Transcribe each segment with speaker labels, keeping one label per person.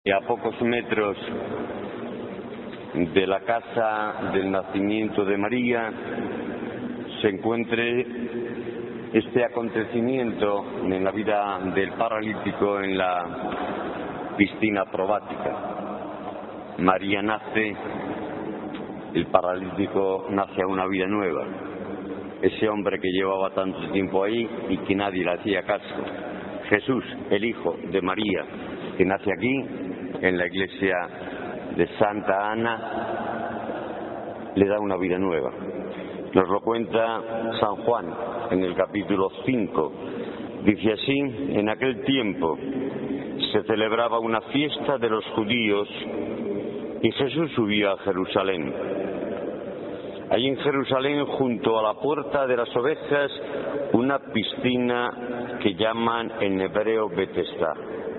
Speaker 1: A pocos metros de la casa del nacimiento de María se encuentre este acontecimiento en la vida del paralítico en la piscina probática. María nace, el paralítico nace a una vida nueva. Ese hombre que llevaba tanto tiempo ahí y que nadie le hacía caso. Jesús, el hijo de María, que nace aquí en la iglesia de Santa Ana, le da una vida nueva. Nos lo cuenta San Juan en el capítulo 5. Dice así: en aquel tiempo se celebraba una fiesta de los judíos y Jesús subió a Jerusalén. Allí en Jerusalén, junto a la puerta de las ovejas, una piscina que llaman en hebreo Betesda.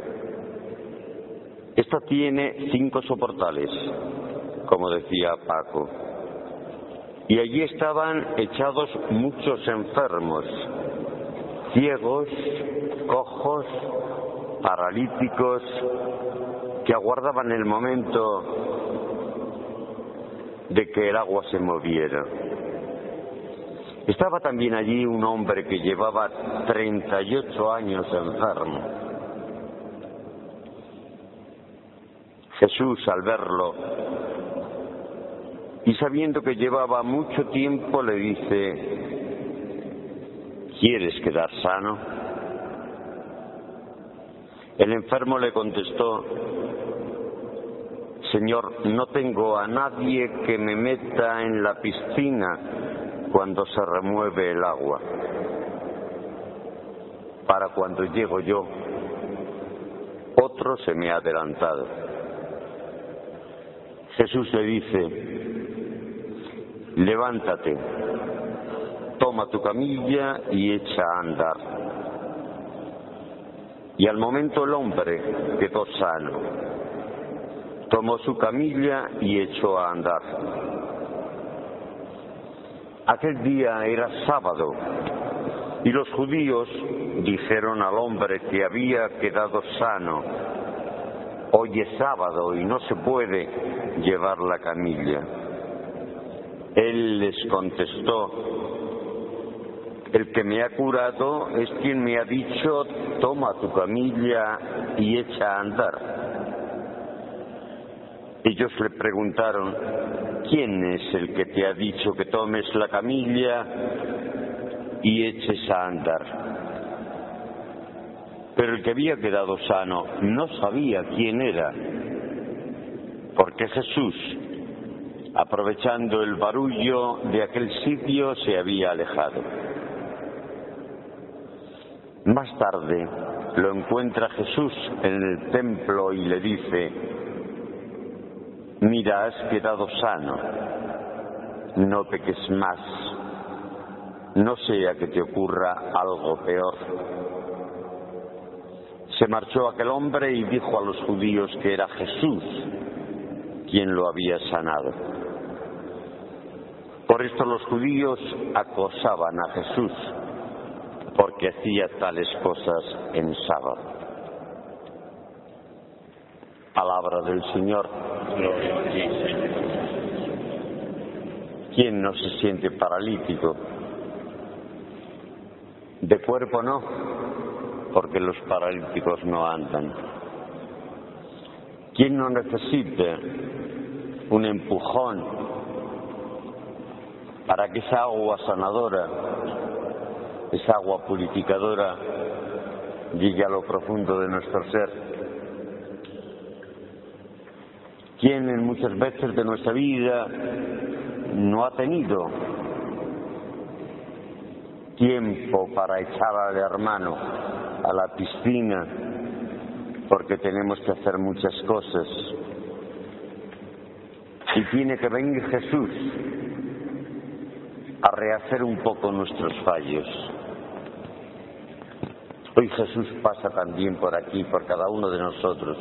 Speaker 1: Esta tiene 5 soportales, como decía Paco, y allí estaban echados muchos enfermos, ciegos, cojos, paralíticos, que aguardaban el momento de que el agua se moviera. Estaba también allí un hombre que llevaba 38 años enfermo. Jesús, al verlo y sabiendo que llevaba mucho tiempo, le dice: ¿quieres quedar sano? El enfermo le contestó: Señor, no tengo a nadie que me meta en la piscina cuando se remueve el agua. Para cuando llego yo, otro se me ha adelantado. Jesús le dice: levántate, toma tu camilla y echa a andar. Y al momento el hombre quedó sano, tomó su camilla y echó a andar. Aquel día era sábado y los judíos dijeron al hombre que había quedado sano: hoy es sábado y no se puede llevar la camilla. Él les contestó: el que me ha curado es quien me ha dicho: toma tu camilla y echa a andar. Ellos le preguntaron: ¿quién es el que te ha dicho que tomes la camilla y eches a andar? Pero el que había quedado sano no sabía quién era, porque Jesús, aprovechando el barullo de aquel sitio, se había alejado. Más tarde lo encuentra Jesús en el templo y le dice: mira, has quedado sano, no peques más, no sea que te ocurra algo peor. Se marchó aquel hombre y dijo a los judíos que era Jesús quien lo había sanado. Por esto los judíos acosaban a Jesús, porque hacía tales cosas en sábado. Palabra del Señor. Gloria a ti, Señor. ¿Quién no se siente paralítico? De cuerpo no, porque los paralíticos no andan. ¿Quién no necesita un empujón para que esa agua sanadora, esa agua purificadora, llegue a lo profundo de nuestro ser? ¿Quién en muchas veces de nuestra vida no ha tenido tiempo para echar al hermano a la piscina porque tenemos que hacer muchas cosas? Y tiene que venir Jesús a rehacer un poco nuestros fallos. Hoy Jesús pasa también por aquí, por cada uno de nosotros.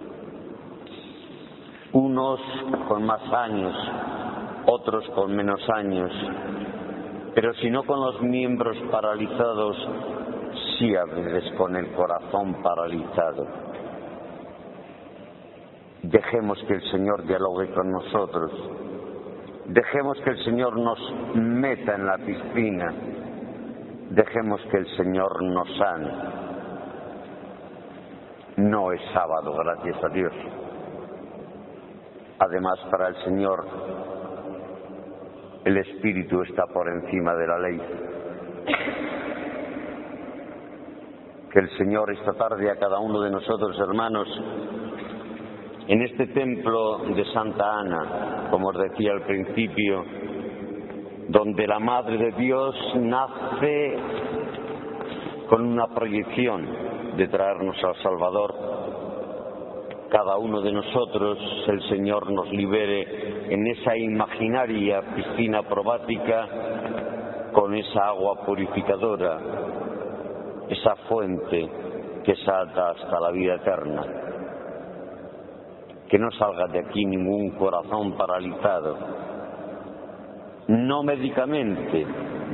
Speaker 1: Unos con más años, otros con menos años, pero si no con los miembros paralizados, sí a veces con el corazón paralizado. Dejemos que el Señor dialogue con nosotros. Dejemos que el Señor nos meta en la piscina. Dejemos que el Señor nos sane. No es sábado, gracias a Dios. Además, para el Señor, el Espíritu está por encima de la ley. Que el Señor esta tarde a cada uno de nosotros, hermanos, en este templo de Santa Ana, como os decía al principio, donde la Madre de Dios nace con una proyección de traernos al Salvador, cada uno de nosotros, el Señor nos libere en esa imaginaria piscina probática con esa agua purificadora, esa fuente que salta hasta la vida eterna. Que no salga de aquí ningún corazón paralizado, no médicamente,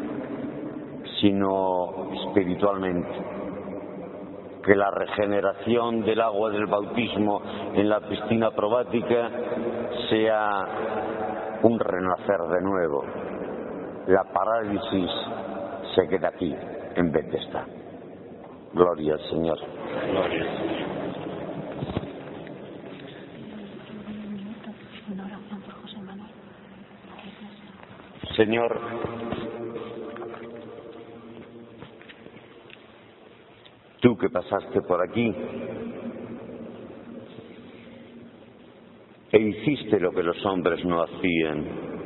Speaker 1: sino espiritualmente. Que la regeneración del agua del bautismo en la piscina probática sea un renacer de nuevo. La parálisis se queda aquí, en Betesda. Gloria al Señor. Gloria. Señor, tú que pasaste por aquí e hiciste lo que los hombres no hacían,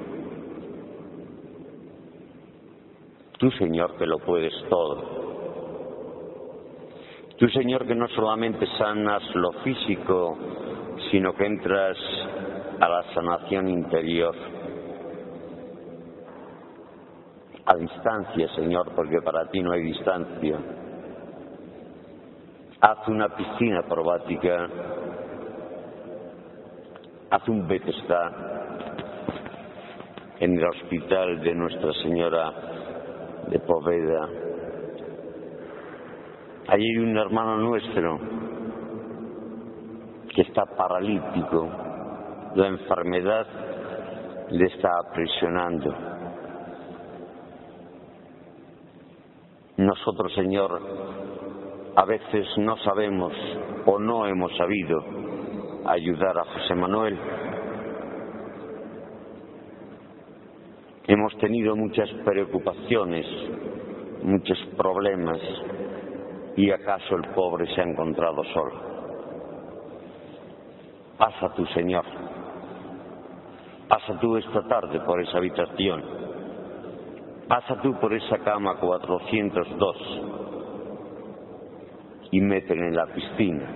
Speaker 1: tú, Señor, que lo puedes todo, tú, Señor, que no solamente sanas lo físico, sino que entras a la sanación interior. A distancia, Señor, porque para ti no hay distancia. Haz una piscina probática, haz un Betesda en el hospital de Nuestra Señora de Poveda. Allí hay un hermano nuestro que está paralítico, la enfermedad le está aprisionando. Nosotros, Señor, a veces no sabemos o no hemos sabido ayudar a José Manuel. Hemos tenido muchas preocupaciones, muchos problemas, y acaso el pobre se ha encontrado solo. Pasa tú, Señor. Pasa tú esta tarde por esa habitación. Pasa tú por esa cama 402 y métele en la piscina.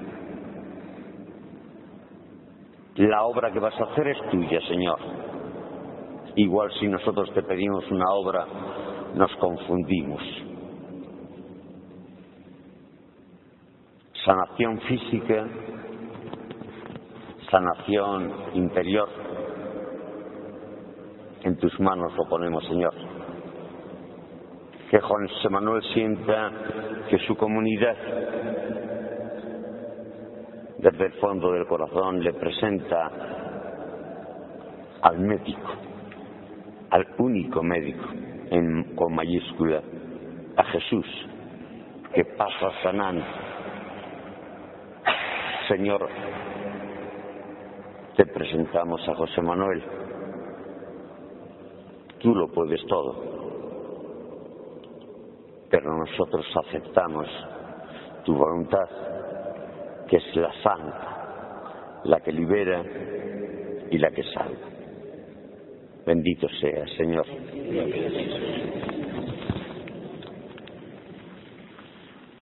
Speaker 1: La obra que vas a hacer es tuya, Señor. Igual si nosotros te pedimos una obra, nos confundimos. Sanación física, sanación interior, en tus manos lo ponemos, Señor. Que José Manuel sienta que su comunidad, desde el fondo del corazón, le presenta al médico, al único médico, con mayúscula, a Jesús, que pasa sanando. Señor, te presentamos a José Manuel. Tú lo puedes todo. Pero nosotros aceptamos tu voluntad, que es la santa, la que libera y la que salva. Bendito sea, Señor.